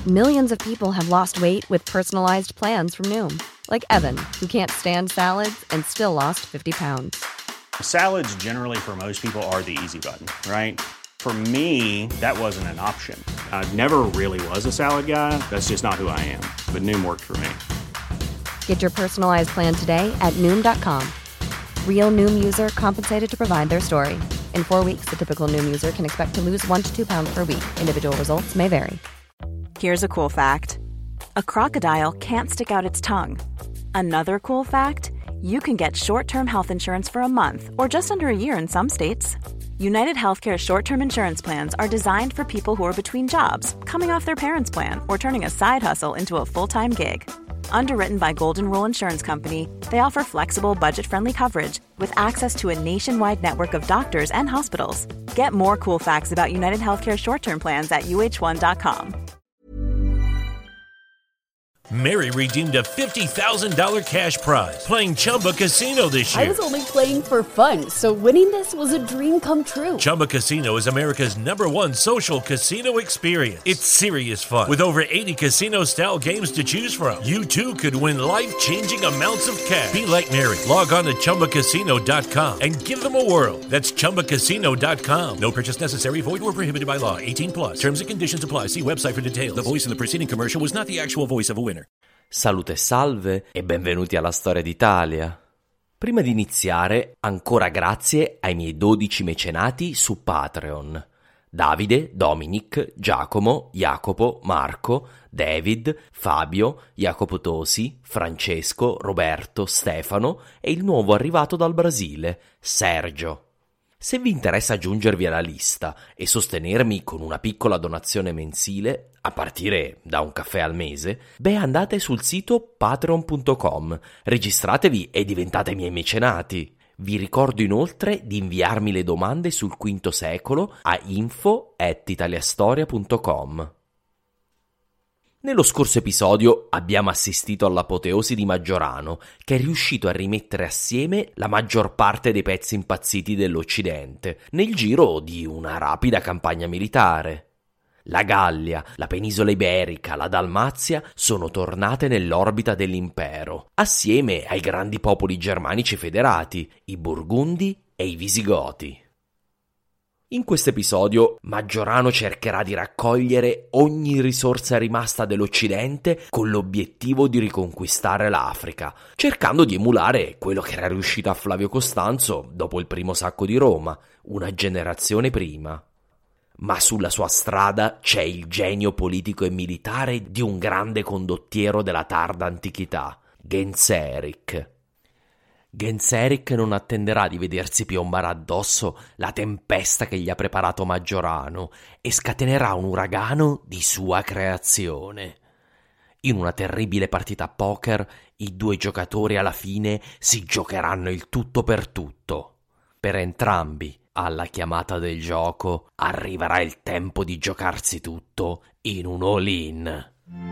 Millions of people have lost weight with personalized plans from Noom. Like Evan, who can't stand salads and still lost 50 pounds. Salads generally for most people are the easy button, right? For me, that wasn't an option. I never really was a salad guy. That's just not who I am. But Noom worked for me. Get your personalized plan today at Noom.com. Real Noom user compensated to provide their story. In 4 weeks, the typical Noom user can expect to lose 1 to 2 pounds per week. Individual results may vary. Here's a cool fact. A crocodile can't stick out its tongue. Another cool fact, you can get short-term health insurance for a month or just under a year in some states. United Healthcare short-term insurance plans are designed for people who are between jobs, coming off their parents' plan, or turning a side hustle into a full-time gig. Underwritten by Golden Rule Insurance Company, they offer flexible, budget-friendly coverage with access to a nationwide network of doctors and hospitals. Get more cool facts about United Healthcare short-term plans at uh1.com. Mary redeemed a $50,000 cash prize playing Chumba Casino this year. I was only playing for fun, so winning this was a dream come true. Chumba Casino is America's #1 social casino experience. It's serious fun. With over 80 casino-style games to choose from, you too could win life-changing amounts of cash. Be like Mary. Log on to ChumbaCasino.com and give them a whirl. That's ChumbaCasino.com. No purchase necessary. Void where prohibited by law. 18+. Terms and conditions apply. See website for details. The voice in the preceding commercial was not the actual voice of a winner. Salute e salve e benvenuti alla Storia d'Italia. Prima di iniziare, ancora grazie ai miei 12 mecenati su Patreon. Davide, Dominic, Giacomo, Jacopo, Marco, David, Fabio, Jacopo Tosi, Francesco, Roberto, Stefano e il nuovo arrivato dal Brasile, Sergio. Se vi interessa aggiungervi alla lista e sostenermi con una piccola donazione mensile, a partire da un caffè al mese, andate sul sito patreon.com, registratevi e diventate miei mecenati. Vi ricordo inoltre di inviarmi le domande sul V secolo a info@italiastoria.com. Nello scorso episodio abbiamo assistito all'apoteosi di Maggiorano, che è riuscito a rimettere assieme la maggior parte dei pezzi impazziti dell'Occidente, nel giro di una rapida campagna militare. La Gallia, la penisola iberica, la Dalmazia sono tornate nell'orbita dell'impero, assieme ai grandi popoli germanici federati, i Burgundi e i Visigoti. In questo episodio Maggiorano cercherà di raccogliere ogni risorsa rimasta dell'Occidente con l'obiettivo di riconquistare l'Africa, cercando di emulare quello che era riuscito a Flavio Costanzo dopo il primo sacco di Roma, una generazione prima. Ma sulla sua strada c'è il genio politico e militare di un grande condottiero della tarda antichità, Genseric. Genseric non attenderà di vedersi piombare addosso la tempesta che gli ha preparato Maggiorano e scatenerà un uragano di sua creazione. In una terribile partita a poker, i due giocatori alla fine si giocheranno il tutto per tutto. Per entrambi, alla chiamata del gioco, arriverà il tempo di giocarsi tutto in un all-in.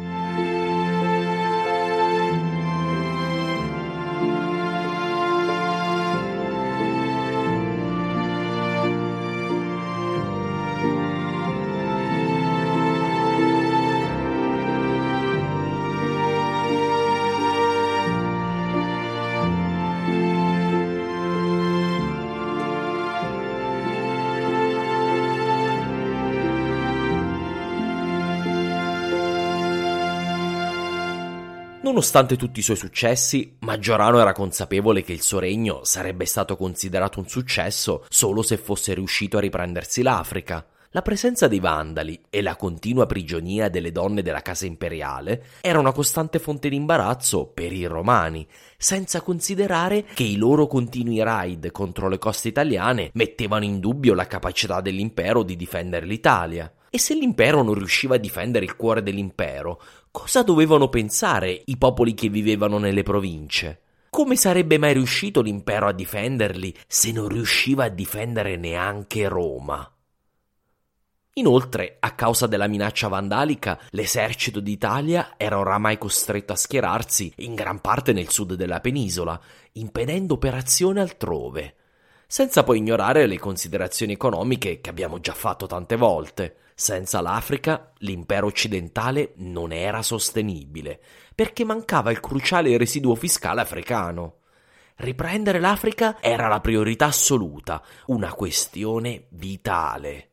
Nonostante tutti i suoi successi, Maggiorano era consapevole che il suo regno sarebbe stato considerato un successo solo se fosse riuscito a riprendersi l'Africa. La presenza dei Vandali e la continua prigionia delle donne della casa imperiale era una costante fonte di imbarazzo per i romani, senza considerare che i loro continui raid contro le coste italiane mettevano in dubbio la capacità dell'impero di difendere l'Italia. E se l'impero non riusciva a difendere il cuore dell'impero, cosa dovevano pensare i popoli che vivevano nelle province? Come sarebbe mai riuscito l'impero a difenderli se non riusciva a difendere neanche Roma? Inoltre, a causa della minaccia vandalica, l'esercito d'Italia era oramai costretto a schierarsi in gran parte nel sud della penisola, impedendo operazioni altrove. Senza poi ignorare le considerazioni economiche che abbiamo già fatto tante volte. Senza l'Africa, l'impero occidentale non era sostenibile, perché mancava il cruciale residuo fiscale africano. Riprendere l'Africa era la priorità assoluta, una questione vitale.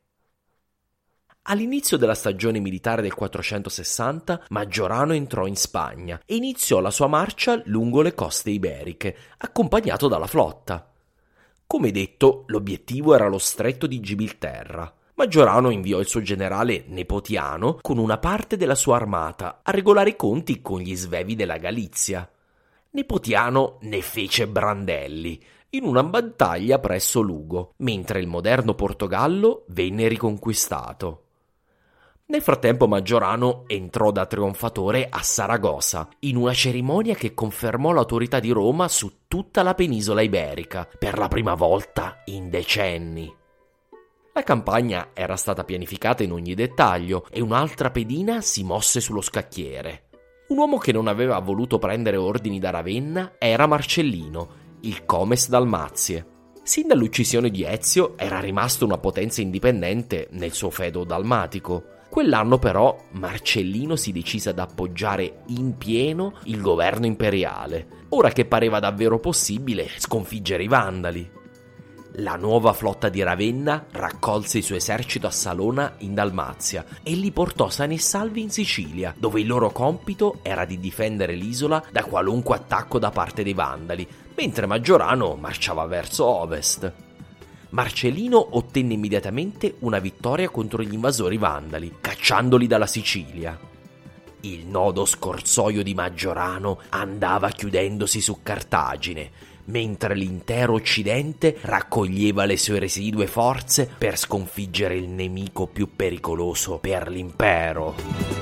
All'inizio della stagione militare del 460, Maggiorano entrò in Spagna e iniziò la sua marcia lungo le coste iberiche, accompagnato dalla flotta. Come detto, l'obiettivo era lo stretto di Gibilterra. Maggiorano inviò il suo generale Nepotiano con una parte della sua armata a regolare i conti con gli svevi della Galizia. Nepotiano ne fece brandelli in una battaglia presso Lugo, mentre il moderno Portogallo venne riconquistato. Nel frattempo Maggiorano entrò da trionfatore a Saragossa, in una cerimonia che confermò l'autorità di Roma su tutta la penisola iberica, per la prima volta in decenni. La campagna era stata pianificata in ogni dettaglio e un'altra pedina si mosse sullo scacchiere. Un uomo che non aveva voluto prendere ordini da Ravenna era Marcellino, il comes Dalmazie. Sin dall'uccisione di Ezio era rimasto una potenza indipendente nel suo feudo dalmatico. Quell'anno però Marcellino si decise ad appoggiare in pieno il governo imperiale, ora che pareva davvero possibile sconfiggere i Vandali. La nuova flotta di Ravenna raccolse il suo esercito a Salona in Dalmazia e li portò sani e salvi in Sicilia, dove il loro compito era di difendere l'isola da qualunque attacco da parte dei Vandali, mentre Maggiorano marciava verso ovest. Marcellino ottenne immediatamente una vittoria contro gli invasori vandali, cacciandoli dalla Sicilia. Il nodo scorsoio di Maggiorano andava chiudendosi su Cartagine, mentre l'intero Occidente raccoglieva le sue residue forze per sconfiggere il nemico più pericoloso per l'impero.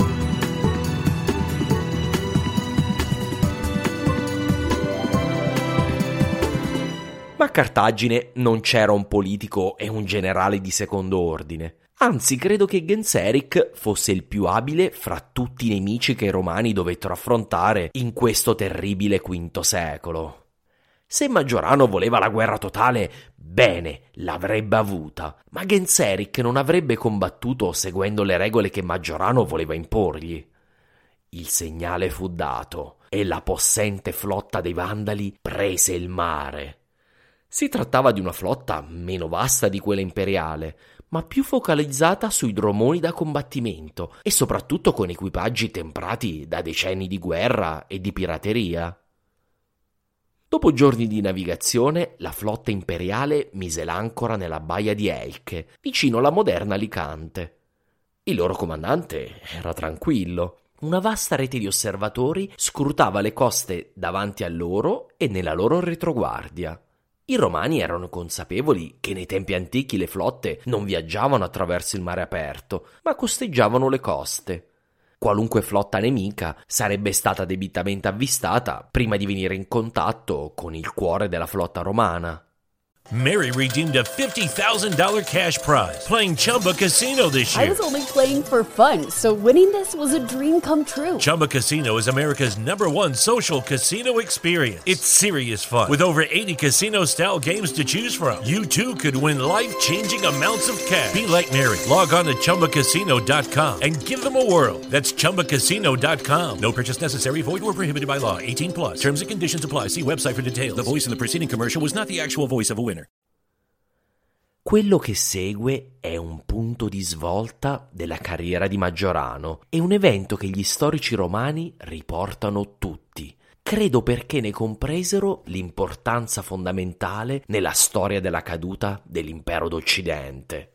Ma a Cartagine non c'era un politico e un generale di secondo ordine. Anzi, credo che Genseric fosse il più abile fra tutti i nemici che i romani dovettero affrontare in questo terribile V secolo. Se Maggiorano voleva la guerra totale, bene, l'avrebbe avuta, ma Genseric non avrebbe combattuto seguendo le regole che Maggiorano voleva imporgli. Il segnale fu dato e la possente flotta dei Vandali prese il mare. Si trattava di una flotta meno vasta di quella imperiale, ma più focalizzata sui dromoni da combattimento e soprattutto con equipaggi temprati da decenni di guerra e di pirateria. Dopo giorni di navigazione, la flotta imperiale mise l'ancora nella baia di Elche, vicino alla moderna Alicante. Il loro comandante era tranquillo. Una vasta rete di osservatori scrutava le coste davanti a loro e nella loro retroguardia. I romani erano consapevoli che nei tempi antichi le flotte non viaggiavano attraverso il mare aperto, ma costeggiavano le coste. Qualunque flotta nemica sarebbe stata debitamente avvistata prima di venire in contatto con il cuore della flotta romana. Mary redeemed a $50,000 cash prize playing Chumba Casino this year. I was only playing for fun, so winning this was a dream come true. Chumba Casino is America's #1 social casino experience. It's serious fun. With over 80 casino-style games to choose from, you too could win life-changing amounts of cash. Be like Mary. Log on to ChumbaCasino.com and give them a whirl. That's ChumbaCasino.com. No purchase necessary. Void where prohibited by law. 18 plus. Terms and conditions apply. See website for details. The voice in the preceding commercial was not the actual voice of a winner. Quello che segue è un punto di svolta della carriera di Maggiorano e un evento che gli storici romani riportano tutti. Credo perché ne compresero l'importanza fondamentale nella storia della caduta dell'impero d'Occidente.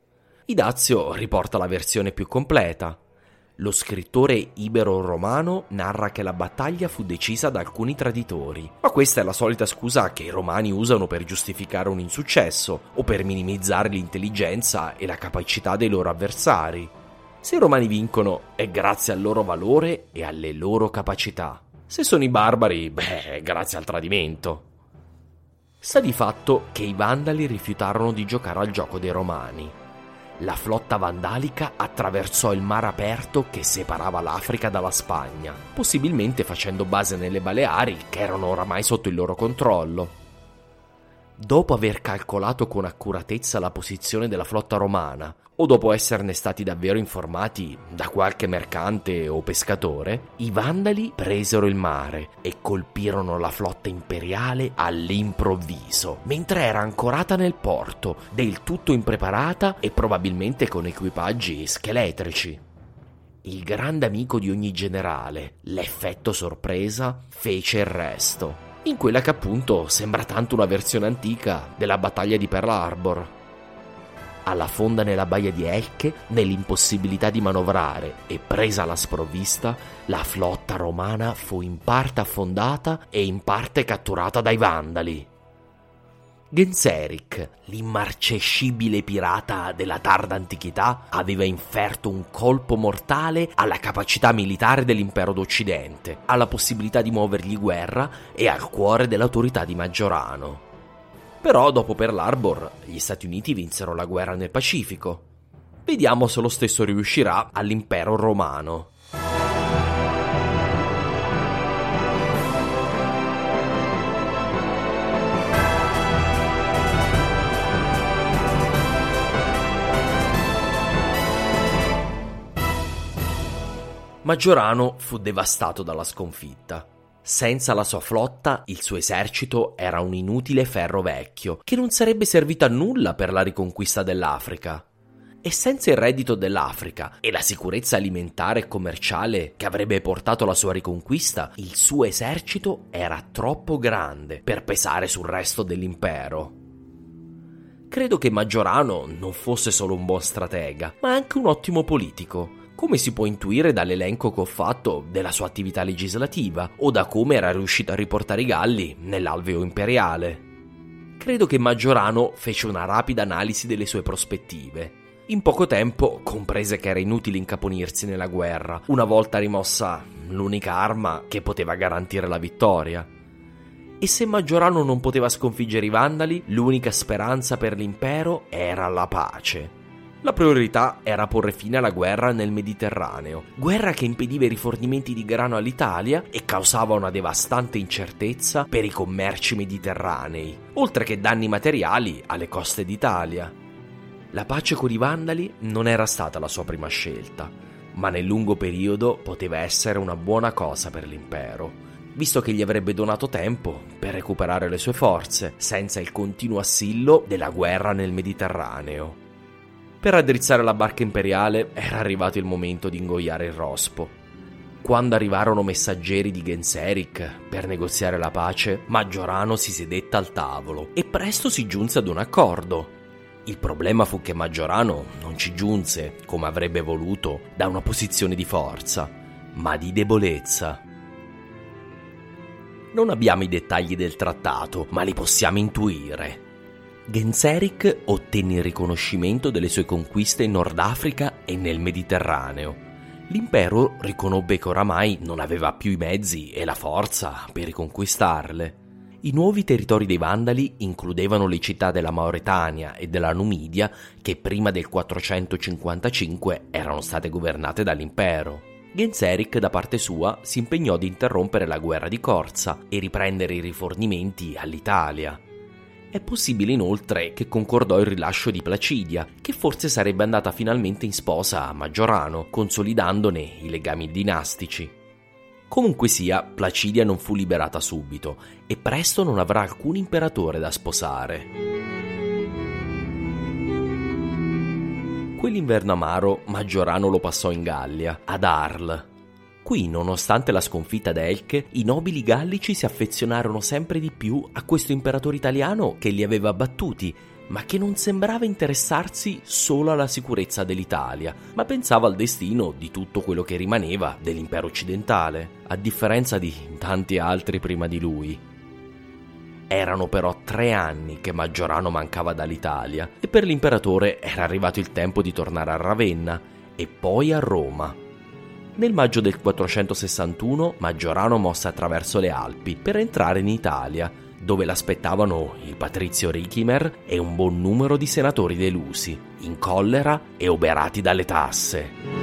Idazio riporta la versione più completa. Lo scrittore ibero-romano narra che la battaglia fu decisa da alcuni traditori, ma questa è la solita scusa che i romani usano per giustificare un insuccesso o per minimizzare l'intelligenza e la capacità dei loro avversari. Se i romani vincono è grazie al loro valore e alle loro capacità. Se sono i barbari, è grazie al tradimento. Sta di fatto che i Vandali rifiutarono di giocare al gioco dei romani. La flotta vandalica attraversò il mare aperto che separava l'Africa dalla Spagna, possibilmente facendo base nelle Baleari che erano oramai sotto il loro controllo. dopo aver calcolato con accuratezza la posizione della flotta romana, o dopo esserne stati davvero informati da qualche mercante o pescatore, i Vandali presero il mare e colpirono la flotta imperiale all'improvviso, mentre era ancorata nel porto, del tutto impreparata e probabilmente con equipaggi scheletrici. Il grande amico di ogni generale, l'effetto sorpresa, fece il resto, in quella che appunto sembra tanto una versione antica della battaglia di Pearl Harbor. Alla fonda nella baia di Elche, nell'impossibilità di manovrare e presa alla sprovvista, la flotta romana fu in parte affondata e in parte catturata dai Vandali. Genseric, l'immarcescibile pirata della tarda antichità, aveva inferto un colpo mortale alla capacità militare dell'impero d'Occidente, alla possibilità di muovergli guerra e al cuore dell'autorità di Maggiorano. Però dopo Pearl Harbor gli Stati Uniti vinsero la guerra nel Pacifico. Vediamo se lo stesso riuscirà all'impero romano. Maggiorano fu devastato dalla sconfitta. Senza la sua flotta, il suo esercito era un inutile ferro vecchio, che non sarebbe servito a nulla per la riconquista dell'Africa. E senza il reddito dell'Africa e la sicurezza alimentare e commerciale che avrebbe portato alla sua riconquista, il suo esercito era troppo grande per pesare sul resto dell'impero. Credo che Maggiorano non fosse solo un buon stratega, ma anche un ottimo politico, come si può intuire dall'elenco che ho fatto della sua attività legislativa o da come era riuscito a riportare i Galli nell'alveo imperiale. Credo che Maggiorano fece una rapida analisi delle sue prospettive. In poco tempo comprese che era inutile incaponirsi nella guerra, una volta rimossa l'unica arma che poteva garantire la vittoria. E se Maggiorano non poteva sconfiggere i Vandali, l'unica speranza per l'impero era la pace. La priorità era porre fine alla guerra nel Mediterraneo, guerra che impediva i rifornimenti di grano all'Italia e causava una devastante incertezza per i commerci mediterranei, oltre che danni materiali alle coste d'Italia. La pace con i Vandali non era stata la sua prima scelta, ma nel lungo periodo poteva essere una buona cosa per l'impero, visto che gli avrebbe donato tempo per recuperare le sue forze, senza il continuo assillo della guerra nel Mediterraneo. Per raddrizzare la barca imperiale era arrivato il momento di ingoiare il rospo. Quando arrivarono messaggeri di Genseric per negoziare la pace, Maggiorano si sedette al tavolo e presto si giunse ad un accordo. Il problema fu che Maggiorano non ci giunse, come avrebbe voluto, da una posizione di forza, ma di debolezza. Non abbiamo i dettagli del trattato, ma li possiamo intuire. Genseric ottenne il riconoscimento delle sue conquiste in Nord Africa e nel Mediterraneo. L'impero riconobbe che oramai non aveva più i mezzi e la forza per riconquistarle. I nuovi territori dei Vandali includevano le città della Mauretania e della Numidia che prima del 455 erano state governate dall'impero. Genseric, da parte sua, si impegnò ad interrompere la guerra di corsa e riprendere i rifornimenti all'Italia. È possibile inoltre che concordò il rilascio di Placidia, che forse sarebbe andata finalmente in sposa a Maggiorano, consolidandone i legami dinastici. Comunque sia, Placidia non fu liberata subito e presto non avrà alcun imperatore da sposare. Quell'inverno amaro Maggiorano lo passò in Gallia, ad Arles. Qui, nonostante la sconfitta ad Elche, i nobili gallici si affezionarono sempre di più a questo imperatore italiano che li aveva battuti, ma che non sembrava interessarsi solo alla sicurezza dell'Italia, ma pensava al destino di tutto quello che rimaneva dell'impero occidentale, a differenza di tanti altri prima di lui. Erano però 3 anni che Maggiorano mancava dall'Italia e per l'imperatore era arrivato il tempo di tornare a Ravenna e poi a Roma. Nel maggio del 461 Maggiorano mosse attraverso le Alpi per entrare in Italia, dove l'aspettavano il patrizio Ricimer e un buon numero di senatori delusi, in collera e oberati dalle tasse.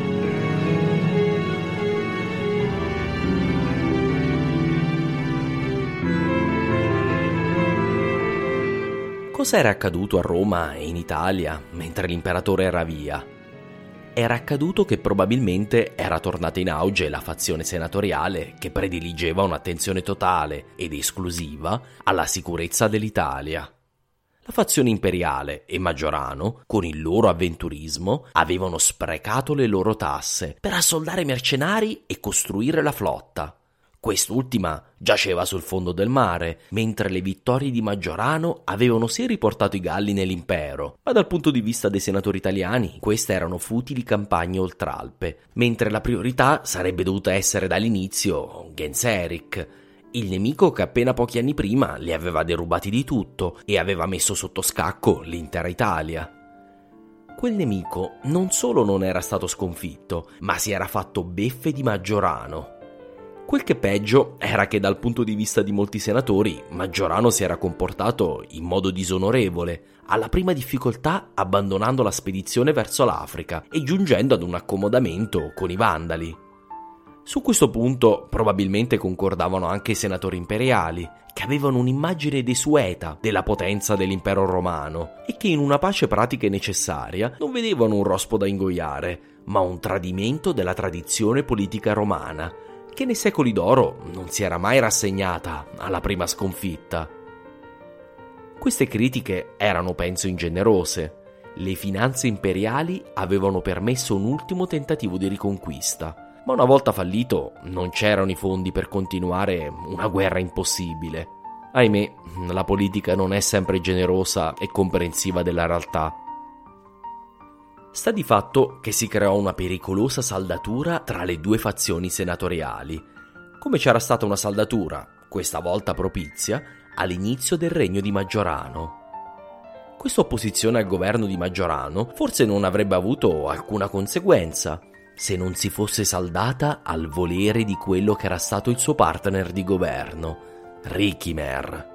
Cosa era accaduto a Roma e in Italia mentre l'imperatore era via? Era accaduto che probabilmente era tornata in auge la fazione senatoriale che prediligeva un'attenzione totale ed esclusiva alla sicurezza dell'Italia. La fazione imperiale e Maggiorano, con il loro avventurismo, avevano sprecato le loro tasse per assoldare mercenari e costruire la flotta. Quest'ultima giaceva sul fondo del mare, mentre le vittorie di Maggiorano avevano sì riportato i Galli nell'impero, ma dal punto di vista dei senatori italiani queste erano futili campagne oltralpe, mentre la priorità sarebbe dovuta essere dall'inizio Genseric, il nemico che appena pochi anni prima li aveva derubati di tutto e aveva messo sotto scacco l'intera Italia. Quel nemico non solo non era stato sconfitto, ma si era fatto beffe di Maggiorano. Quel che peggio era che dal punto di vista di molti senatori Maggiorano si era comportato in modo disonorevole, alla prima difficoltà abbandonando la spedizione verso l'Africa e giungendo ad un accomodamento con i Vandali. Su questo punto probabilmente concordavano anche i senatori imperiali, che avevano un'immagine desueta della potenza dell'impero romano e che in una pace pratica e necessaria non vedevano un rospo da ingoiare, ma un tradimento della tradizione politica romana, che nei secoli d'oro non si era mai rassegnata alla prima sconfitta. Queste critiche erano, penso, ingenerose. Le finanze imperiali avevano permesso un ultimo tentativo di riconquista, ma una volta fallito non c'erano i fondi per continuare una guerra impossibile. Ahimè, la politica non è sempre generosa e comprensiva della realtà. Sta di fatto che si creò una pericolosa saldatura tra le due fazioni senatoriali, come c'era stata una saldatura, questa volta propizia, all'inizio del regno di Maggiorano. Questa opposizione al governo di Maggiorano forse non avrebbe avuto alcuna conseguenza se non si fosse saldata al volere di quello che era stato il suo partner di governo, Ricimer.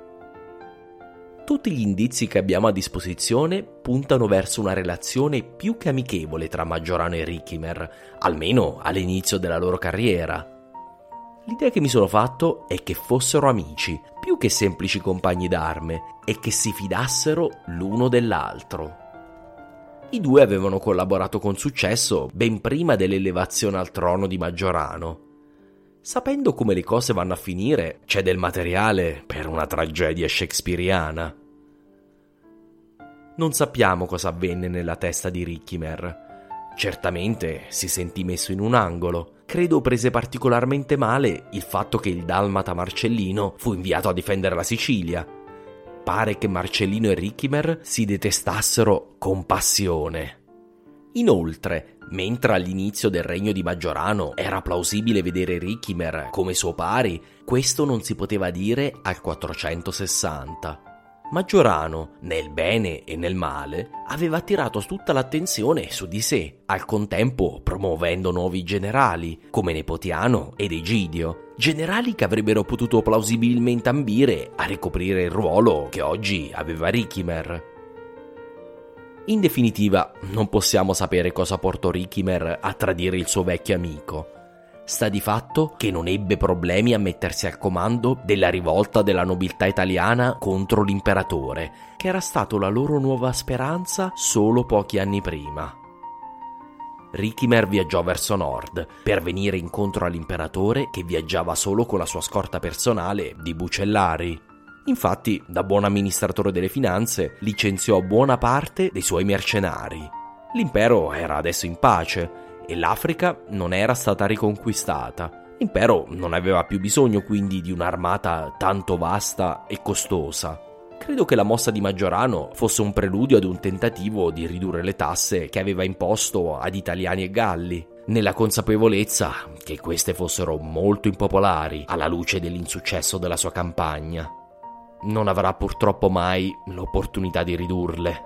Tutti gli indizi che abbiamo a disposizione puntano verso una relazione più che amichevole tra Maggiorano e Ricimer, almeno all'inizio della loro carriera. L'idea che mi sono fatto è che fossero amici, più che semplici compagni d'arme, e che si fidassero l'uno dell'altro. I due avevano collaborato con successo ben prima dell'elevazione al trono di Maggiorano. Sapendo come le cose vanno a finire, c'è del materiale per una tragedia shakespeariana. Non sappiamo cosa avvenne nella testa di Ricimer. Certamente si sentì messo in un angolo. Credo prese particolarmente male il fatto che il dalmata Marcellino fu inviato a difendere la Sicilia. Pare che Marcellino e Ricimer si detestassero con passione. Inoltre, mentre all'inizio del regno di Maggiorano era plausibile vedere Ricimer come suo pari, questo non si poteva dire al 460. Maggiorano, nel bene e nel male, aveva attirato tutta l'attenzione su di sé, al contempo promuovendo nuovi generali, come Nepotiano ed Egidio, generali che avrebbero potuto plausibilmente ambire a ricoprire il ruolo che oggi aveva Ricimer. In definitiva, non possiamo sapere cosa portò Ricimer a tradire il suo vecchio amico. Sta di fatto che non ebbe problemi a mettersi al comando della rivolta della nobiltà italiana contro l'imperatore, che era stato la loro nuova speranza solo pochi anni prima. Ricimer viaggiò verso nord per venire incontro all'imperatore che viaggiava solo con la sua scorta personale di Bucellari. Infatti, da buon amministratore delle finanze, licenziò buona parte dei suoi mercenari. L'impero era adesso in pace e l'Africa non era stata riconquistata. L'impero non aveva più bisogno quindi di un'armata tanto vasta e costosa. Credo che la mossa di Maggiorano fosse un preludio ad un tentativo di ridurre le tasse che aveva imposto ad italiani e galli, nella consapevolezza che queste fossero molto impopolari alla luce dell'insuccesso della sua campagna. Non avrà purtroppo mai l'opportunità di ridurle.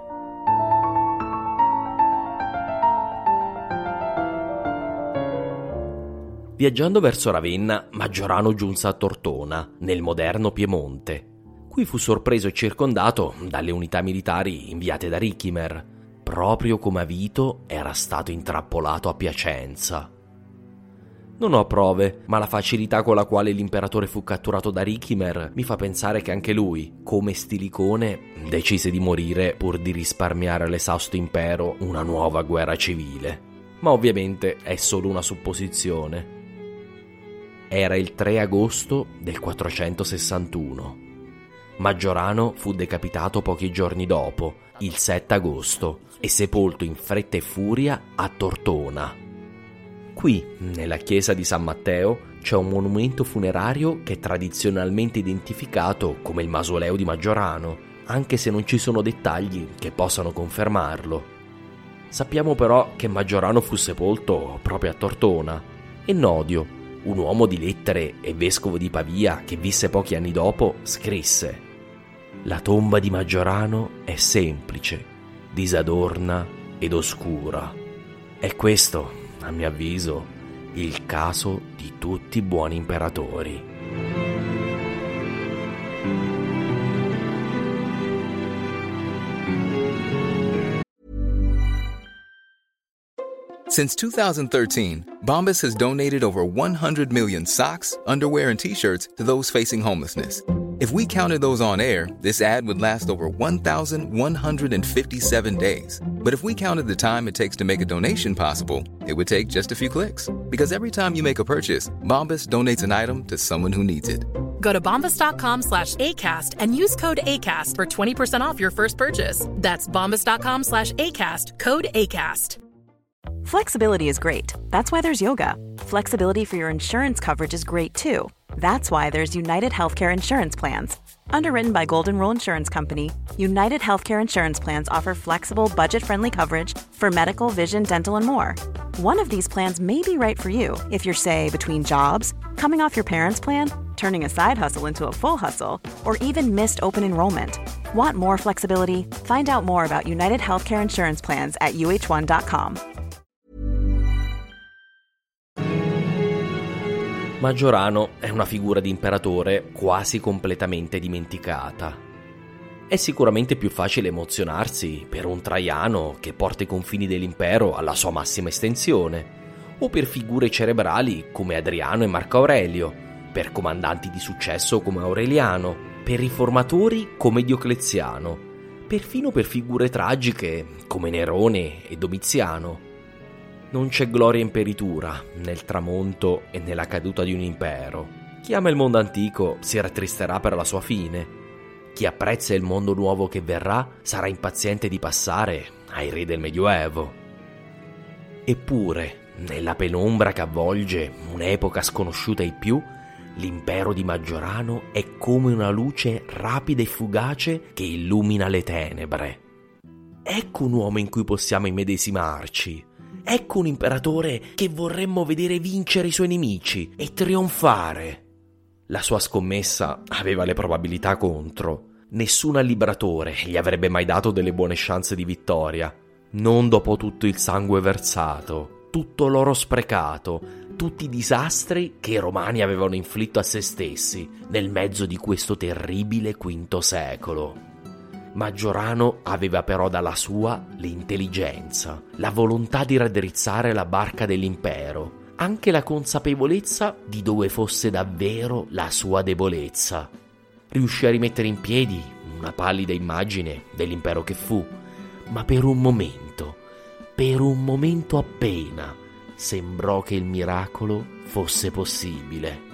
Viaggiando verso Ravenna, Maggiorano giunse a Tortona, nel moderno Piemonte. Qui fu sorpreso e circondato dalle unità militari inviate da Ricimer, proprio come Avito era stato intrappolato a Piacenza. Non ho prove, ma la facilità con la quale l'imperatore fu catturato da Ricimer mi fa pensare che anche lui, come Stilicone, decise di morire pur di risparmiare all'esausto impero una nuova guerra civile. Ma ovviamente è solo una supposizione. Era il 3 agosto del 461. Maggiorano fu decapitato pochi giorni dopo, il 7 agosto, e sepolto in fretta e furia a Tortona. Qui, nella chiesa di San Matteo, c'è un monumento funerario che è tradizionalmente identificato come il mausoleo di Maggiorano, anche se non ci sono dettagli che possano confermarlo. Sappiamo però che Maggiorano fu sepolto proprio a Tortona, e Nodio, un uomo di lettere e vescovo di Pavia che visse pochi anni dopo, scrisse: «La tomba di Maggiorano è semplice, disadorna ed oscura». È questo, a mio avviso, il caso di tutti i buoni imperatori. Since 2013, Bombas has donated over 100 million socks, underwear, and T-shirts to those facing homelessness. If we counted those on air, this ad would last over 1,157 days. But if we counted the time it takes to make a donation possible, it would take just a few clicks. Because every time you make a purchase, Bombas donates an item to someone who needs it. Go to bombas.com/ACAST and use code ACAST for 20% off your first purchase. That's bombas.com/ACAST, code ACAST. Flexibility is great. That's why there's yoga. Flexibility for your insurance coverage is great too. That's why there's United Healthcare Insurance Plans. Underwritten by Golden Rule Insurance Company, United Healthcare Insurance Plans offer flexible, budget-friendly coverage for medical, vision, dental, and more. One of these plans may be right for you if you're, say, between jobs, coming off your parents' plan, turning a side hustle into a full hustle, or even missed open enrollment. Want more flexibility? Find out more about United Healthcare Insurance Plans at uh1.com. Maggiorano è una figura di imperatore quasi completamente dimenticata. È sicuramente più facile emozionarsi per un Traiano che porta i confini dell'impero alla sua massima estensione, o per figure cerebrali come Adriano e Marco Aurelio, per comandanti di successo come Aureliano, per riformatori come Diocleziano, perfino per figure tragiche come Nerone e Domiziano. Non c'è gloria imperitura nel tramonto e nella caduta di un impero. Chi ama il mondo antico si rattristerà per la sua fine. Chi apprezza il mondo nuovo che verrà sarà impaziente di passare ai re del Medioevo. Eppure, nella penombra che avvolge un'epoca sconosciuta ai più, l'impero di Maggiorano è come una luce rapida e fugace che illumina le tenebre. Ecco un uomo in cui possiamo immedesimarci. Ecco un imperatore che vorremmo vedere vincere i suoi nemici e trionfare. La sua scommessa aveva le probabilità contro. Nessun allibratore gli avrebbe mai dato delle buone chance di vittoria. Non dopo tutto il sangue versato, tutto l'oro sprecato, tutti i disastri che i romani avevano inflitto a se stessi nel mezzo di questo terribile V secolo. Maggiorano aveva però dalla sua l'intelligenza, la volontà di raddrizzare la barca dell'impero, anche la consapevolezza di dove fosse davvero la sua debolezza. Riuscì a rimettere in piedi una pallida immagine dell'impero che fu, ma per un momento appena, sembrò che il miracolo fosse possibile.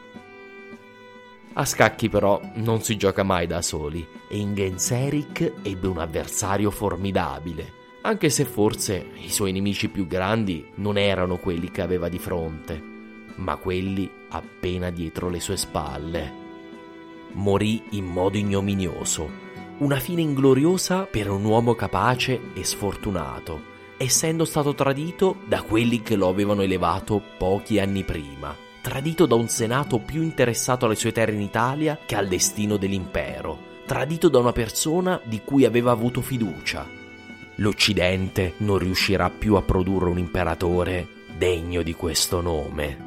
A scacchi però non si gioca mai da soli e in Genseric ebbe un avversario formidabile, anche se forse i suoi nemici più grandi non erano quelli che aveva di fronte, ma quelli appena dietro le sue spalle. Morì in modo ignominioso, una fine ingloriosa per un uomo capace e sfortunato, essendo stato tradito da quelli che lo avevano elevato pochi anni prima. Tradito da un senato più interessato alle sue terre in Italia che al destino dell'impero, tradito da una persona di cui aveva avuto fiducia. L'Occidente non riuscirà più a produrre un imperatore degno di questo nome.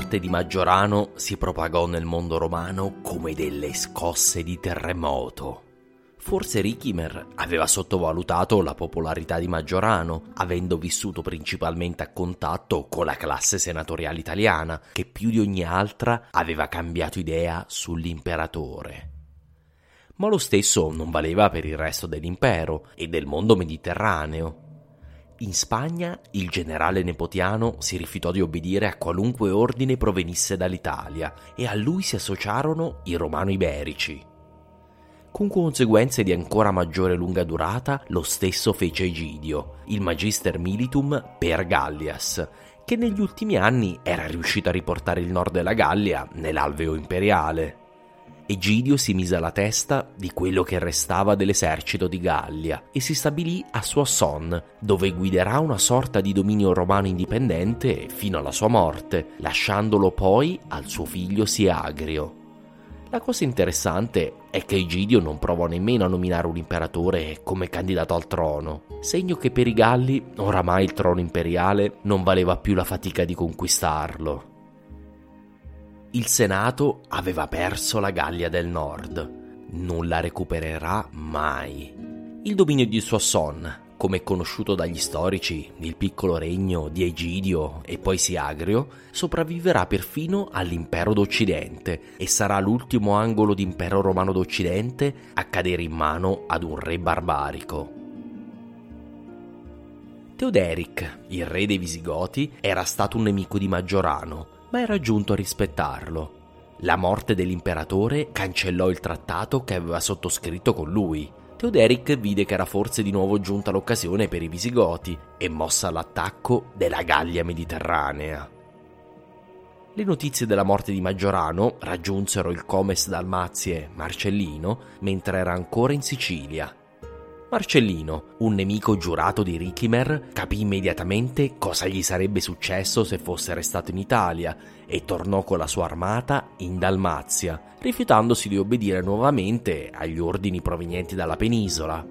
morte di Maggiorano si propagò nel mondo romano come delle scosse di terremoto. Forse Ricimer aveva sottovalutato la popolarità di Maggiorano, avendo vissuto principalmente a contatto con la classe senatoriale italiana, che più di ogni altra aveva cambiato idea sull'imperatore. Ma lo stesso non valeva per il resto dell'impero e del mondo mediterraneo. In Spagna il generale Nepotiano si rifiutò di obbedire a qualunque ordine provenisse dall'Italia e a lui si associarono i romano-iberici. Con conseguenze di ancora maggiore lunga durata, lo stesso fece Egidio, il Magister Militum per Gallias, che negli ultimi anni era riuscito a riportare il nord della Gallia nell'alveo imperiale. Egidio si mise alla testa di quello che restava dell'esercito di Gallia e si stabilì a Soissons, dove guiderà una sorta di dominio romano indipendente fino alla sua morte, lasciandolo poi al suo figlio Siagrio. La cosa interessante è che Egidio non provò nemmeno a nominare un imperatore come candidato al trono, segno che per i Galli oramai il trono imperiale non valeva più la fatica di conquistarlo. Il Senato aveva perso la Gallia del Nord, non la recupererà mai. Il dominio di Soissons, come è conosciuto dagli storici, il piccolo regno di Egidio e poi Siagrio, sopravviverà perfino all'impero d'Occidente e sarà l'ultimo angolo d'impero romano d'Occidente a cadere in mano ad un re barbarico. Teoderic, il re dei Visigoti, era stato un nemico di Maggiorano, ma era giunto a rispettarlo. La morte dell'imperatore cancellò il trattato che aveva sottoscritto con lui. Teoderic vide che era forse di nuovo giunta l'occasione per i Visigoti e mossa all'attacco della Gallia mediterranea. Le notizie della morte di Maggiorano raggiunsero il comes Dalmazie Marcellino mentre era ancora in Sicilia. Marcellino, un nemico giurato di Ricimer, capì immediatamente cosa gli sarebbe successo se fosse restato in Italia e tornò con la sua armata in Dalmazia, rifiutandosi di obbedire nuovamente agli ordini provenienti dalla penisola.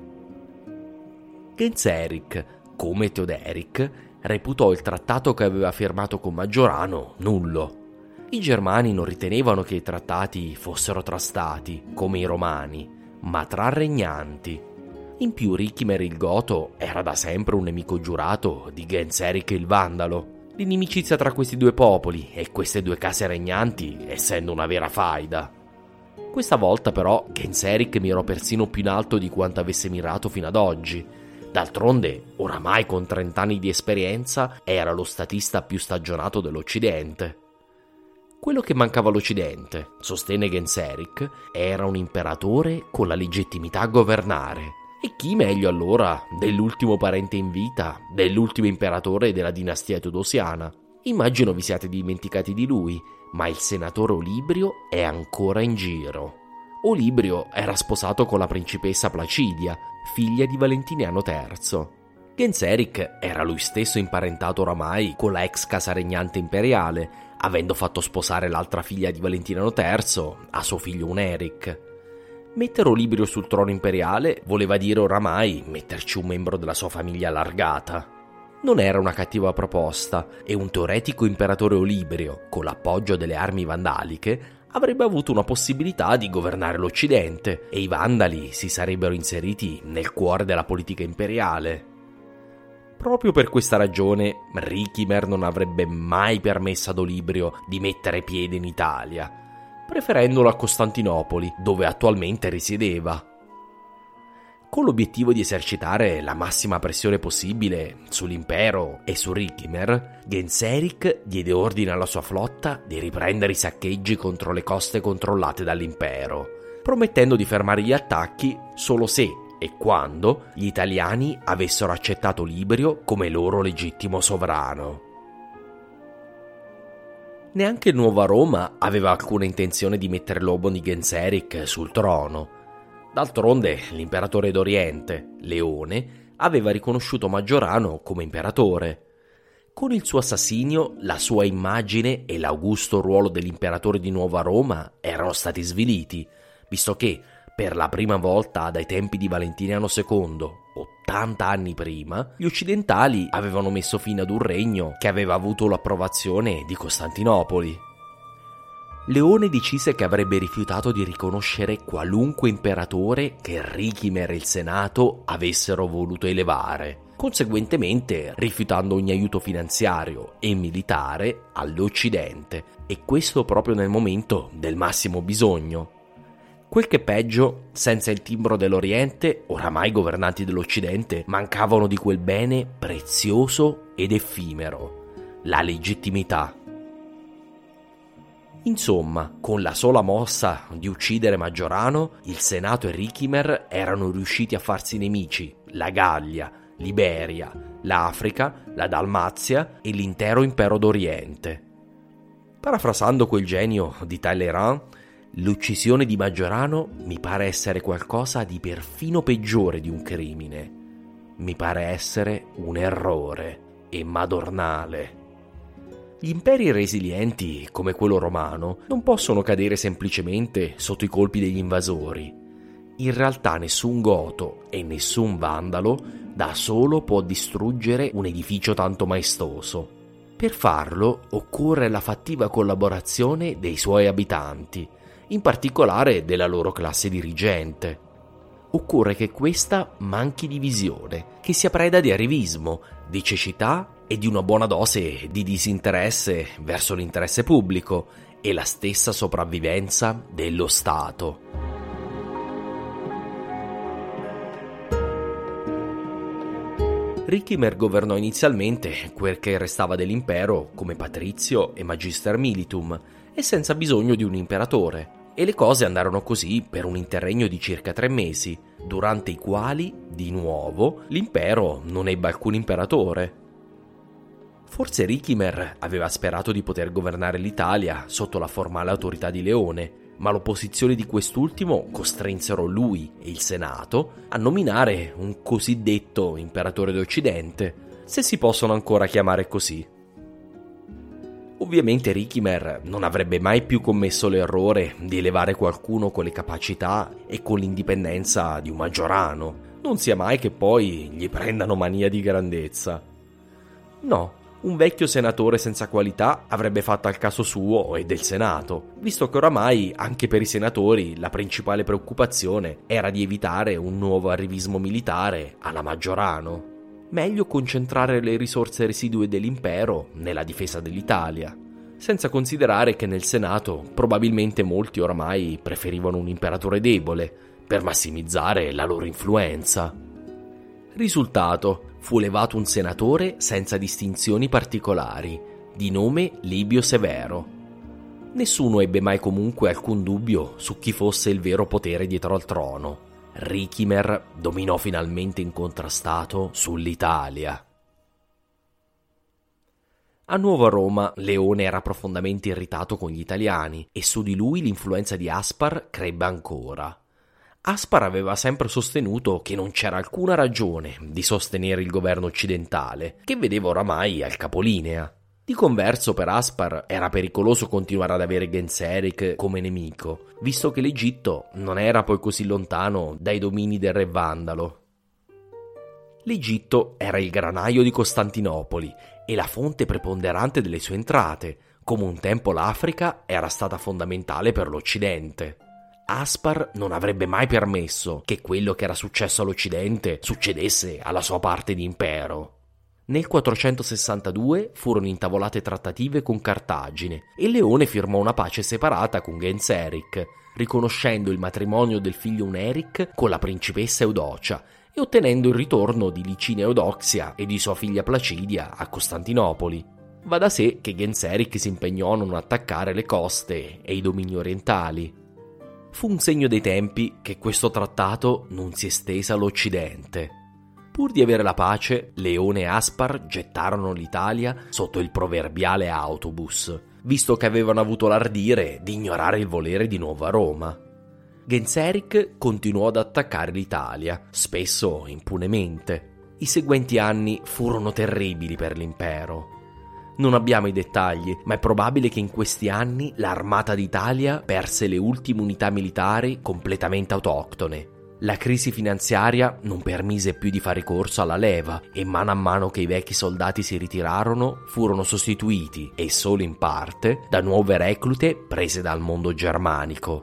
Genseric, come Teoderic, reputò il trattato che aveva firmato con Maggiorano nullo. I Germani non ritenevano che i trattati fossero tra stati, come i Romani, ma tra regnanti. In più Ricimer il Goto era da sempre un nemico giurato di Genseric il Vandalo. L'inimicizia tra questi due popoli e queste due case regnanti essendo una vera faida. Questa volta però Genseric mirò persino più in alto di quanto avesse mirato fino ad oggi. D'altronde, oramai con 30 anni di esperienza, era lo statista più stagionato dell'Occidente. Quello che mancava all'Occidente, sostenne Genseric, era un imperatore con la legittimità a governare. E chi meglio allora dell'ultimo parente in vita, dell'ultimo imperatore della dinastia teodosiana? Immagino vi siate dimenticati di lui, ma il senatore Olibrio è ancora in giro. Olibrio era sposato con la principessa Placidia, figlia di Valentiniano III. Genseric era lui stesso imparentato oramai con la ex casa regnante imperiale, avendo fatto sposare l'altra figlia di Valentiniano III a suo figlio Uneric. Mettere Olibrio sul trono imperiale voleva dire oramai metterci un membro della sua famiglia allargata. Non era una cattiva proposta e un teoretico imperatore Olibrio, con l'appoggio delle armi vandaliche, avrebbe avuto una possibilità di governare l'Occidente e i Vandali si sarebbero inseriti nel cuore della politica imperiale. Proprio per questa ragione Ricimer non avrebbe mai permesso ad Olibrio di mettere piede in Italia, preferendolo a Costantinopoli, dove attualmente risiedeva. Con l'obiettivo di esercitare la massima pressione possibile sull'impero e su Ricimer, Genseric diede ordine alla sua flotta di riprendere i saccheggi contro le coste controllate dall'impero, promettendo di fermare gli attacchi solo se e quando gli italiani avessero accettato Olibrio come loro legittimo sovrano. Neanche il Nuova Roma aveva alcuna intenzione di mettere l'uomo di Genseric sul trono. D'altronde l'imperatore d'Oriente, Leone, aveva riconosciuto Maggiorano come imperatore. Con il suo assassinio, la sua immagine e l'augusto ruolo dell'imperatore di Nuova Roma erano stati sviliti, visto che, per la prima volta dai tempi di Valentiniano II, 80 anni prima, gli occidentali avevano messo fine ad un regno che aveva avuto l'approvazione di Costantinopoli. Leone decise che avrebbe rifiutato di riconoscere qualunque imperatore che Ricimer e il Senato avessero voluto elevare, conseguentemente rifiutando ogni aiuto finanziario e militare all'Occidente, e questo proprio nel momento del massimo bisogno. Quel che peggio, senza il timbro dell'Oriente, oramai i governanti dell'Occidente mancavano di quel bene prezioso ed effimero, la legittimità. Insomma, con la sola mossa di uccidere Maggiorano, il Senato e Ricimer erano riusciti a farsi nemici la Gallia, l'Iberia, l'Africa, la Dalmazia e l'intero impero d'Oriente. Parafrasando quel genio di Talleyrand, l'uccisione di Maggiorano mi pare essere qualcosa di perfino peggiore di un crimine. Mi pare essere un errore e madornale. Gli imperi resilienti, come quello romano, non possono cadere semplicemente sotto i colpi degli invasori. In realtà nessun goto e nessun vandalo da solo può distruggere un edificio tanto maestoso. Per farlo occorre la fattiva collaborazione dei suoi abitanti, in particolare della loro classe dirigente. Occorre che questa manchi di visione, che sia preda di arrivismo, di cecità e di una buona dose di disinteresse verso l'interesse pubblico e la stessa sopravvivenza dello Stato. Ricimer governò inizialmente quel che restava dell'impero come patrizio e magister militum e senza bisogno di un imperatore, e le cose andarono così per un interregno di circa 3 mesi, durante i quali, di nuovo, l'impero non ebbe alcun imperatore. Forse Ricimer aveva sperato di poter governare l'Italia sotto la formale autorità di Leone, ma l'opposizione di quest'ultimo costrinsero lui e il Senato a nominare un cosiddetto imperatore d'Occidente, se si possono ancora chiamare così. Ovviamente Ricimer non avrebbe mai più commesso l'errore di elevare qualcuno con le capacità e con l'indipendenza di un Maggiorano, non sia mai che poi gli prendano mania di grandezza. No, un vecchio senatore senza qualità avrebbe fatto al caso suo e del Senato, visto che oramai anche per i senatori la principale preoccupazione era di evitare un nuovo arrivismo militare alla Maggiorano. Meglio concentrare le risorse residue dell'impero nella difesa dell'Italia, senza considerare che nel Senato probabilmente molti oramai preferivano un imperatore debole per massimizzare la loro influenza. Risultato: fu elevato un senatore senza distinzioni particolari, di nome Libio Severo. Nessuno ebbe mai comunque alcun dubbio su chi fosse il vero potere dietro al trono. Ricimer dominò finalmente incontrastato sull'Italia. A Nuova Roma, Leone era profondamente irritato con gli italiani e su di lui l'influenza di Aspar crebbe ancora. Aspar aveva sempre sostenuto che non c'era alcuna ragione di sostenere il governo occidentale, che vedeva oramai al capolinea. Di converso, per Aspar era pericoloso continuare ad avere Genseric come nemico, visto che l'Egitto non era poi così lontano dai domini del re Vandalo. L'Egitto era il granaio di Costantinopoli e la fonte preponderante delle sue entrate, come un tempo l'Africa era stata fondamentale per l'Occidente. Aspar non avrebbe mai permesso che quello che era successo all'Occidente succedesse alla sua parte di impero. Nel 462 furono intavolate trattative con Cartagine e Leone firmò una pace separata con Genseric, riconoscendo il matrimonio del figlio Uneric con la principessa Eudocia e ottenendo il ritorno di Licina Eudoxia e di sua figlia Placidia a Costantinopoli. Va da sé che Genseric si impegnò a non attaccare le coste e i domini orientali. Fu un segno dei tempi che questo trattato non si estese all'Occidente. Pur di avere la pace, Leone e Aspar gettarono l'Italia sotto il proverbiale autobus, visto che avevano avuto l'ardire di ignorare il volere di Nuova Roma. Genseric continuò ad attaccare l'Italia, spesso impunemente. I seguenti anni furono terribili per l'impero. Non abbiamo i dettagli, ma è probabile che in questi anni l'Armata d'Italia perse le ultime unità militari completamente autoctone. La crisi finanziaria non permise più di fare ricorso alla leva e mano a mano che i vecchi soldati si ritirarono furono sostituiti, e solo in parte, da nuove reclute prese dal mondo germanico.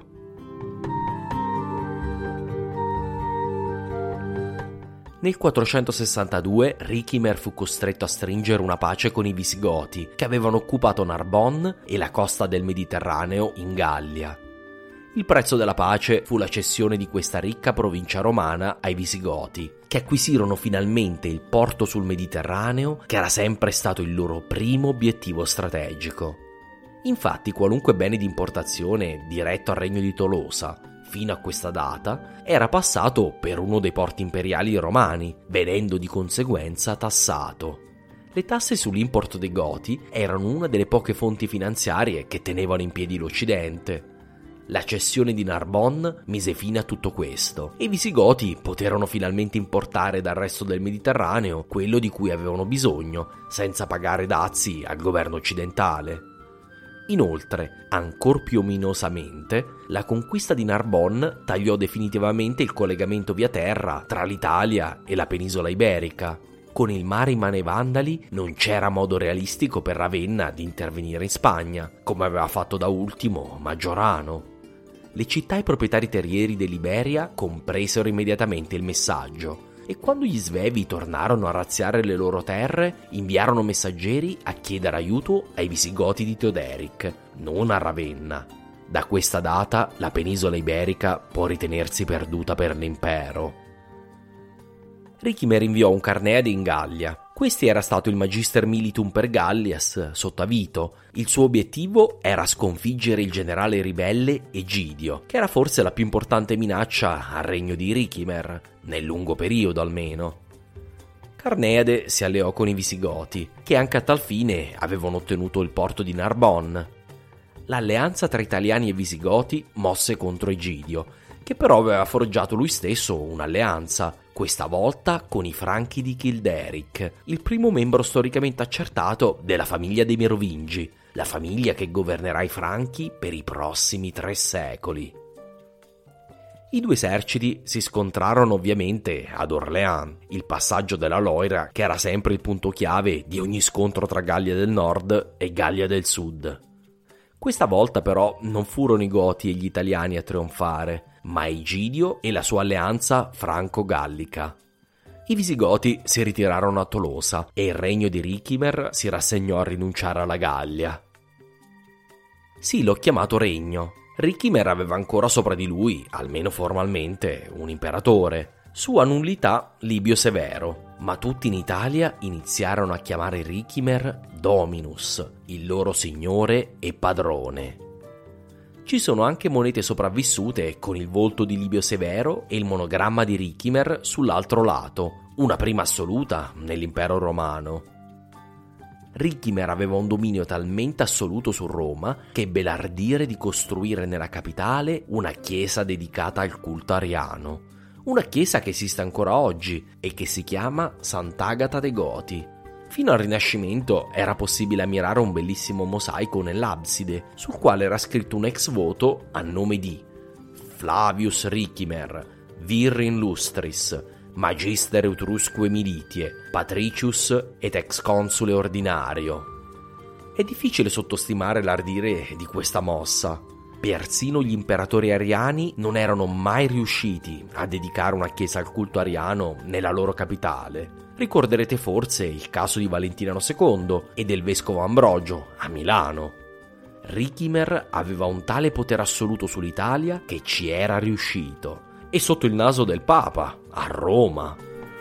Nel 462 Ricimer fu costretto a stringere una pace con i Visigoti, che avevano occupato Narbonne e la costa del Mediterraneo in Gallia. Il prezzo della pace fu la cessione di questa ricca provincia romana ai Visigoti, che acquisirono finalmente il porto sul Mediterraneo, che era sempre stato il loro primo obiettivo strategico. Infatti, qualunque bene di importazione diretto al regno di Tolosa, fino a questa data, era passato per uno dei porti imperiali romani, venendo di conseguenza tassato. Le tasse sull'import dei Goti erano una delle poche fonti finanziarie che tenevano in piedi l'Occidente. La cessione di Narbonne mise fine a tutto questo e i Visigoti poterono finalmente importare dal resto del Mediterraneo quello di cui avevano bisogno, senza pagare dazi al governo occidentale. Inoltre, ancor più ominosamente, la conquista di Narbonne tagliò definitivamente il collegamento via terra tra l'Italia e la penisola iberica. Con il mare in mano ai Vandali non c'era modo realistico per Ravenna di intervenire in Spagna, come aveva fatto da ultimo Maggiorano. Le città e i proprietari terrieri dell'Iberia compresero immediatamente il messaggio e quando gli Svevi tornarono a razziare le loro terre, inviarono messaggeri a chiedere aiuto ai Visigoti di Teoderic, non a Ravenna. Da questa data la penisola iberica può ritenersi perduta per l'impero. Ricimer inviò un Carneade in Gallia. Questi era stato il Magister Militum per Gallias sotto Avito. Il suo obiettivo era sconfiggere il generale ribelle Egidio, che era forse la più importante minaccia al regno di Ricimer, nel lungo periodo almeno. Carneade si alleò con i Visigoti, che anche a tal fine avevano ottenuto il porto di Narbonne. L'alleanza tra italiani e Visigoti mosse contro Egidio, che però aveva forgiato lui stesso un'alleanza, questa volta con i Franchi di Childeric, il primo membro storicamente accertato della famiglia dei Merovingi, la famiglia che governerà i Franchi per i prossimi 3 secoli. I due eserciti si scontrarono ovviamente ad Orléans, il passaggio della Loira che era sempre il punto chiave di ogni scontro tra Gallia del Nord e Gallia del Sud. Questa volta però non furono i Goti e gli italiani a trionfare, ma Egidio e la sua alleanza franco-gallica. I Visigoti si ritirarono a Tolosa e il regno di Ricimer si rassegnò a rinunciare alla Gallia. Sì, l'ho chiamato regno. Ricimer aveva ancora sopra di lui, almeno formalmente, un imperatore, sua nullità Libio Severo, ma tutti in Italia iniziarono a chiamare Ricimer Dominus, il loro signore e padrone. Ci sono anche monete sopravvissute con il volto di Libio Severo e il monogramma di Ricimer sull'altro lato, una prima assoluta nell'impero romano. Ricimer aveva un dominio talmente assoluto su Roma che ebbe l'ardire di costruire nella capitale una chiesa dedicata al culto ariano, una chiesa che esiste ancora oggi e che si chiama Sant'Agata dei Goti. Fino al Rinascimento era possibile ammirare un bellissimo mosaico nell'abside, sul quale era scritto un ex voto a nome di Flavius Ricimer, vir illustris, magister Etrusque militie, patricius et ex consule ordinario. È difficile sottostimare l'ardire di questa mossa. Persino gli imperatori ariani non erano mai riusciti a dedicare una chiesa al culto ariano nella loro capitale. Ricorderete forse il caso di Valentiniano II e del vescovo Ambrogio a Milano. Ricimer aveva un tale potere assoluto sull'Italia che ci era riuscito, e sotto il naso del Papa, a Roma.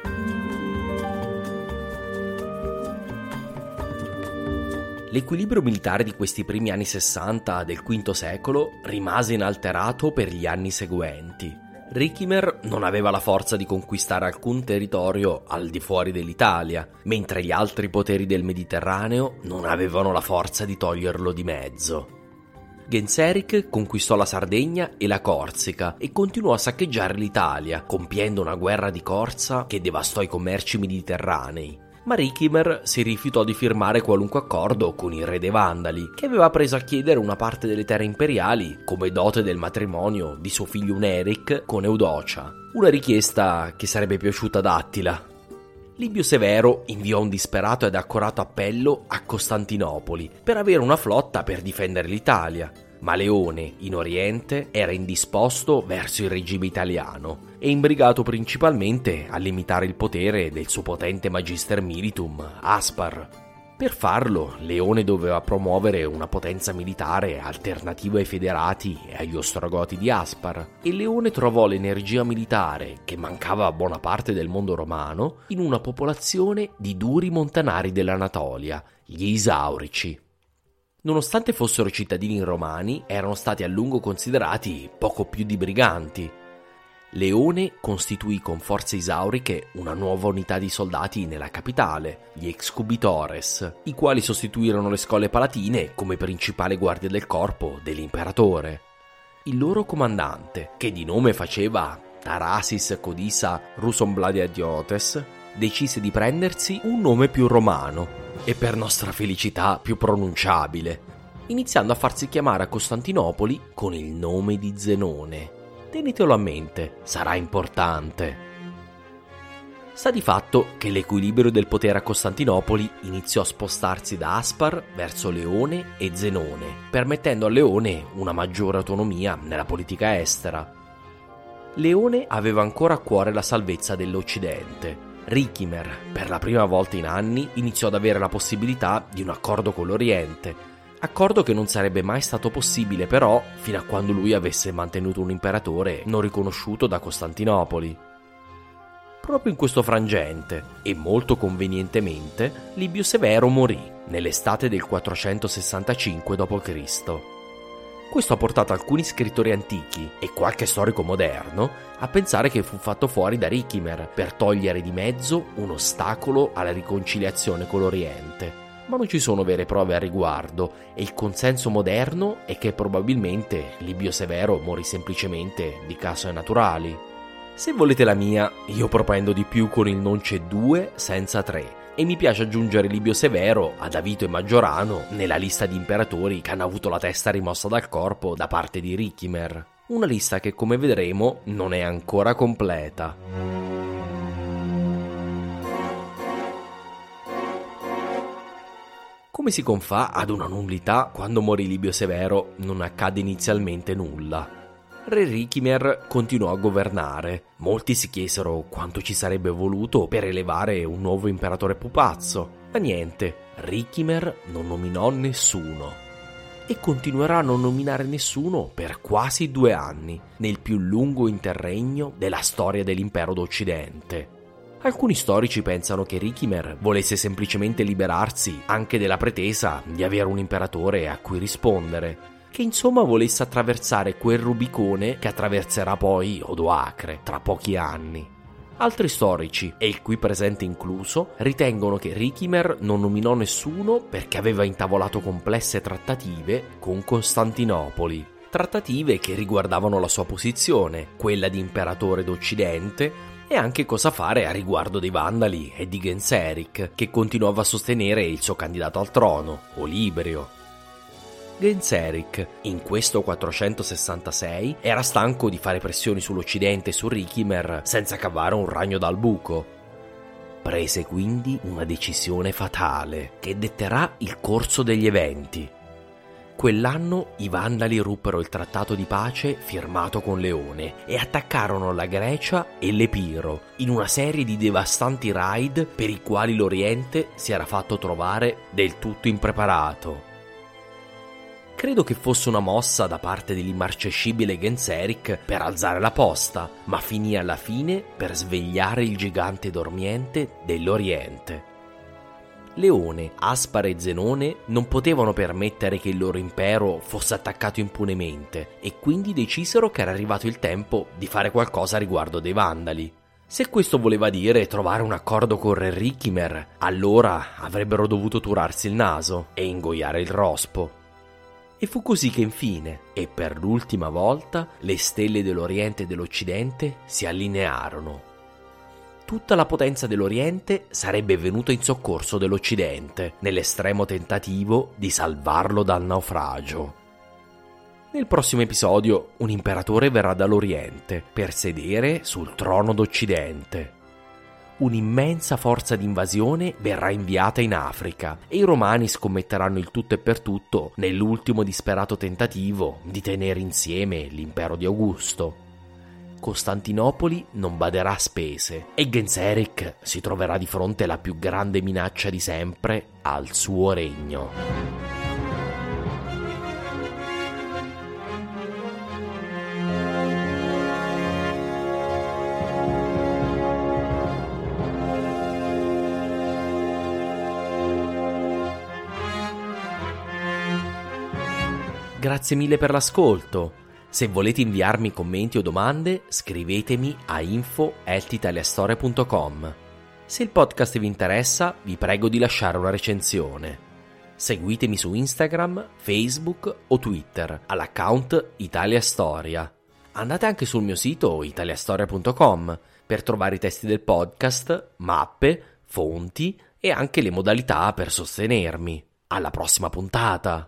L'equilibrio militare di questi primi anni 60 del V secolo rimase inalterato per gli anni seguenti. Ricimer non aveva la forza di conquistare alcun territorio al di fuori dell'Italia, mentre gli altri poteri del Mediterraneo non avevano la forza di toglierlo di mezzo. Genseric conquistò la Sardegna e la Corsica e continuò a saccheggiare l'Italia, compiendo una guerra di corsa che devastò i commerci mediterranei. Ma Ricimer si rifiutò di firmare qualunque accordo con il re dei Vandali, che aveva preso a chiedere una parte delle terre imperiali come dote del matrimonio di suo figlio Uneric con Eudocia, una richiesta che sarebbe piaciuta ad Attila. Libio Severo inviò un disperato ed accorato appello a Costantinopoli per avere una flotta per difendere l'Italia, ma Leone, in Oriente, era indisposto verso il regime italiano e imbrigato principalmente a limitare il potere del suo potente Magister Militum, Aspar. Per farlo, Leone doveva promuovere una potenza militare alternativa ai federati e agli ostrogoti di Aspar, e Leone trovò l'energia militare che mancava a buona parte del mondo romano in una popolazione di duri montanari dell'Anatolia, gli Isaurici. Nonostante fossero cittadini romani, erano stati a lungo considerati poco più di briganti. Leone costituì con forze isauriche una nuova unità di soldati nella capitale, gli Excubitores, i quali sostituirono le scolle palatine come principale guardia del corpo dell'imperatore. Il loro comandante, che di nome faceva Tarasis Codisa Rusombladiadiotes, decise di prendersi un nome più romano e per nostra felicità più pronunciabile, iniziando a farsi chiamare a Costantinopoli con il nome di Zenone. Tenetelo a mente, sarà importante. Sta di fatto che l'equilibrio del potere a Costantinopoli iniziò a spostarsi da Aspar verso Leone e Zenone, permettendo a Leone una maggiore autonomia nella politica estera. Leone aveva ancora a cuore la salvezza dell'Occidente. Ricimer, per la prima volta in anni, iniziò ad avere la possibilità di un accordo con l'Oriente, accordo che non sarebbe mai stato possibile però fino a quando lui avesse mantenuto un imperatore non riconosciuto da Costantinopoli. Proprio in questo frangente, e molto convenientemente, Libio Severo morì nell'estate del 465 d.C. Questo ha portato alcuni scrittori antichi e qualche storico moderno a pensare che fu fatto fuori da Ricimer per togliere di mezzo un ostacolo alla riconciliazione con l'Oriente. Ma non ci sono vere prove a riguardo e il consenso moderno è che probabilmente Libio Severo morì semplicemente di cause naturali. Se volete la mia, io propendo di più con il non c'è 2 senza 3. E mi piace aggiungere Libio Severo ad Avito e Maggiorano nella lista di imperatori che hanno avuto la testa rimossa dal corpo da parte di Ricimer. Una lista che, come vedremo, non è ancora completa. Come si confà ad una nullità quando morì Libio Severo non accade inizialmente nulla. Re Ricimer continuò a governare. Molti si chiesero quanto ci sarebbe voluto per elevare un nuovo imperatore pupazzo. Ma niente, Ricimer non nominò nessuno. E continuerà a non nominare nessuno per quasi 2 anni, nel più lungo interregno della storia dell'impero d'Occidente. Alcuni storici pensano che Ricimer volesse semplicemente liberarsi anche della pretesa di avere un imperatore a cui rispondere, che insomma volesse attraversare quel Rubicone che attraverserà poi Odoacre tra pochi anni. Altri storici, e il qui presente incluso, ritengono che Ricimer non nominò nessuno perché aveva intavolato complesse trattative con Costantinopoli. Trattative che riguardavano la sua posizione, quella di imperatore d'Occidente, e anche cosa fare a riguardo dei Vandali e di Genseric, che continuava a sostenere il suo candidato al trono, Olibrio. Genseric, in questo 466, era stanco di fare pressioni sull'Occidente e su Ricimer senza cavare un ragno dal buco. Prese quindi una decisione fatale che detterà il corso degli eventi. Quell'anno i Vandali ruppero il trattato di pace firmato con Leone e attaccarono la Grecia e l'Epiro in una serie di devastanti raid per i quali l'Oriente si era fatto trovare del tutto impreparato. Credo che fosse una mossa da parte dell'immarcescibile Genseric per alzare la posta, ma finì alla fine per svegliare il gigante dormiente dell'Oriente. Leone, Aspar e Zenone non potevano permettere che il loro impero fosse attaccato impunemente e quindi decisero che era arrivato il tempo di fare qualcosa a riguardo dei Vandali. Se questo voleva dire trovare un accordo con Re Ricimer, allora avrebbero dovuto turarsi il naso e ingoiare il rospo. E fu così che infine, e per l'ultima volta, le stelle dell'Oriente e dell'Occidente si allinearono. tutta la potenza dell'Oriente sarebbe venuta in soccorso dell'Occidente, nell'estremo tentativo di salvarlo dal naufragio. Nel prossimo episodio un imperatore verrà dall'Oriente per sedere sul trono d'Occidente. Un'immensa forza di invasione verrà inviata in Africa e i romani scommetteranno il tutto e per tutto nell'ultimo disperato tentativo di tenere insieme l'impero di Augusto. Costantinopoli non baderà a spese e Genseric si troverà di fronte alla più grande minaccia di sempre al suo regno. Grazie mille per l'ascolto. Se volete inviarmi commenti o domande, scrivetemi a info@italiastoria.com. Se il podcast vi interessa, vi prego di lasciare una recensione. Seguitemi su Instagram, Facebook o Twitter all'account Italia Storia. Andate anche sul mio sito italiastoria.com per trovare i testi del podcast, mappe, fonti e anche le modalità per sostenermi. Alla prossima puntata!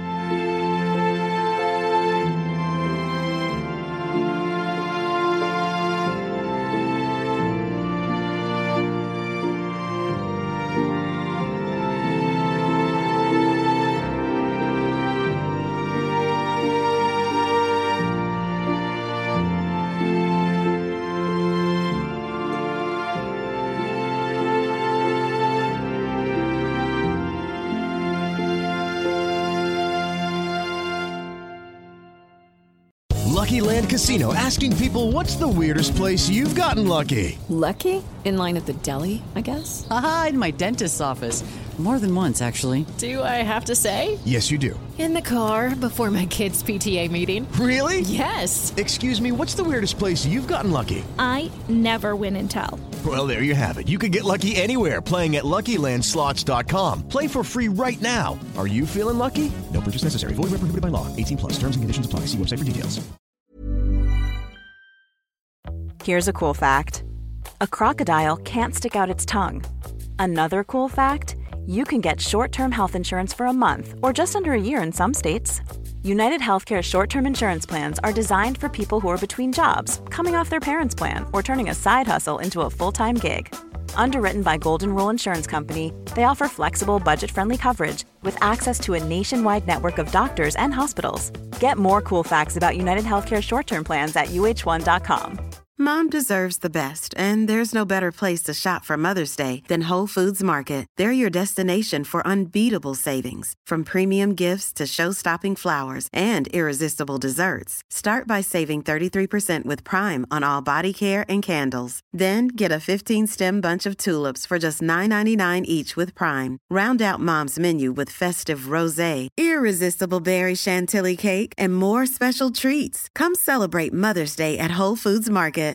Lucky Land Casino, asking people, what's the weirdest place you've gotten lucky? Lucky? In line at the deli, I guess? Aha, in my dentist's office. More than once, actually. Do I have to say? Yes, you do. In the car before my kids' PTA meeting. Really? Yes. Excuse me, what's the weirdest place you've gotten lucky? I never win and tell. Well, there you have it. You can get lucky anywhere, playing at LuckyLandSlots.com. Play for free right now. Are you feeling lucky? No purchase necessary. Void where prohibited by law. 18+. Terms and conditions apply. See website for details. Here's a cool fact. A crocodile can't stick out its tongue. Another cool fact, you can get short-term health insurance for a month or just under a year in some states. United Healthcare short-term insurance plans are designed for people who are between jobs, coming off their parents' plan, or turning a side hustle into a full-time gig. Underwritten by Golden Rule Insurance Company, they offer flexible, budget-friendly coverage with access to a nationwide network of doctors and hospitals. Get more cool facts about United Healthcare short-term plans at uh1.com. Mom deserves the best, and there's no better place to shop for Mother's Day than Whole Foods Market. They're your destination for unbeatable savings, from premium gifts to show-stopping flowers and irresistible desserts. Start by saving 33% with Prime on all body care and candles. Then get a 15-stem bunch of tulips for just $9.99 each with Prime. Round out Mom's menu with festive rosé, irresistible berry chantilly cake, and more special treats. Come celebrate Mother's Day at Whole Foods Market.